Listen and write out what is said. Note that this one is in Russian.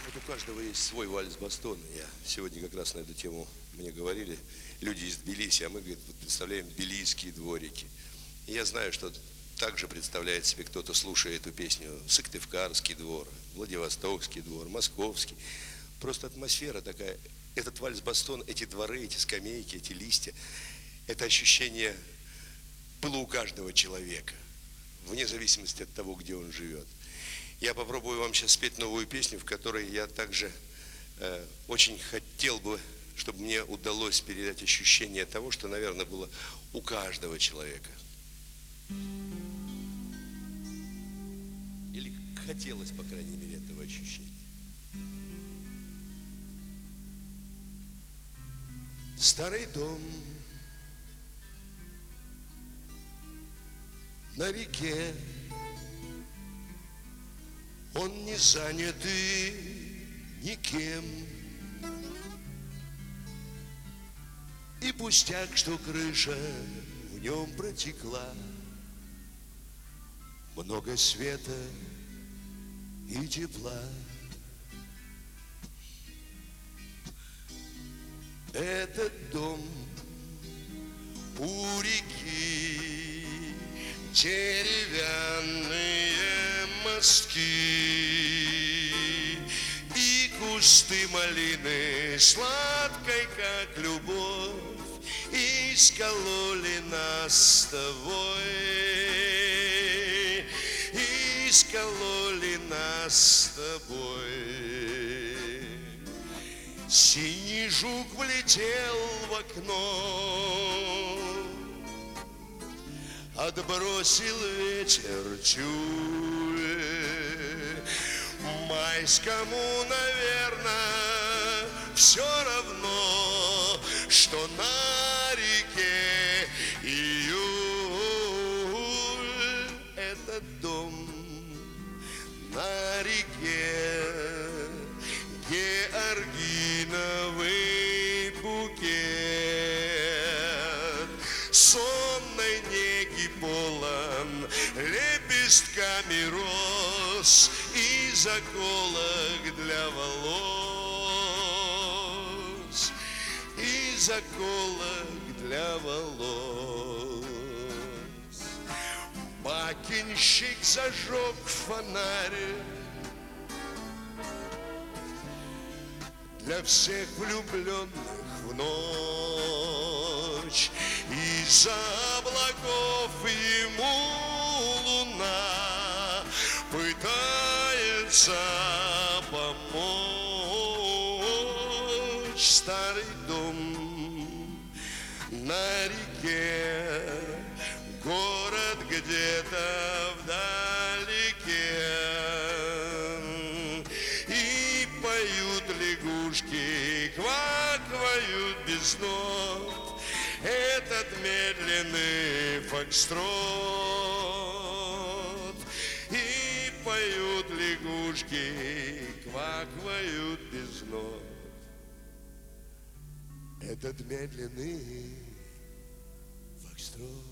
Вот у каждого есть свой вальс-бастон. Я сегодня как раз на эту тему мне говорили люди из Тбилиси, а мы, говорит, вот представляем тбилисские дворики. И я знаю, что также представляет себе кто-то, слушая эту песню, Сыктывкарский двор, Владивостокский двор, Московский. Просто атмосфера такая. Этот вальс-бастон, эти дворы, эти скамейки, эти листья, это ощущение было у каждого человека, вне зависимости от того, где он живет. Я попробую вам сейчас спеть новую песню, в которой я также очень хотел бы, чтобы мне удалось передать ощущение того, что, наверное, было у каждого человека. Или хотелось, по крайней мере, этого ощущения. Старый дом на реке, он не занятый никем. И пустяк, что крыша в нем протекла. Много света и тепла. Этот дом у реки, деревянные мостки и кусты малины, сладкой, как любовь, искололи нас с тобой, искололи нас с тобой. Синий жук влетел в окно, отбросил ветер тюль. Майскому, наверное, все равно, что на реке июль. Этот дом на реке, георгиновый букет, сонной неги полон лепестками роз и заколок для волос, и заколок для волос. Бакинщик зажег фонарь для всех влюбленных в ночь. Из-за облаков ему луна пытается помочь. Старый дом на реке, город где-то вдалеке, и поют лягушки, квакают без нот этот медленный фокстрот. И поют лягушки, квакают без нот этот медленный фокстрот.